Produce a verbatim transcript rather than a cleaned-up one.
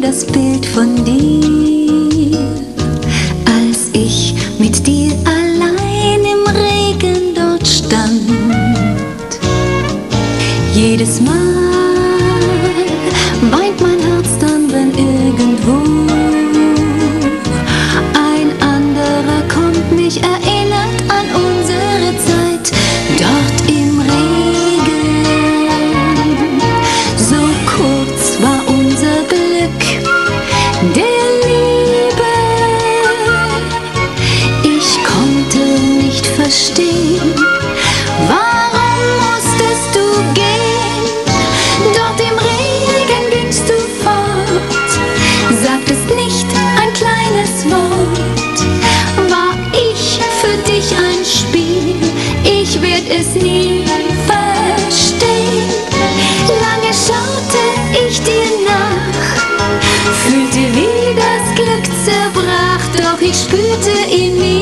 das Bild von dir, als ich mit dir allein im Regen dort stand. Jedes Mal weint mein Herz dann, wenn irgendwo ein anderer kommt, mich erinnert an unsere Zeit dort im Regen. So kurz war unser Glück der Liebe. Ich konnte nicht verstehen, warum musstest du gehen? Dort im Regen gingst du fort, sagtest nicht ein kleines Wort. War ich für dich ein Spiel? Ich werd es nie verstehen. Lange schaute ich dir nach, fühlte, wie das Glück zerbrach, doch ich spürte in mir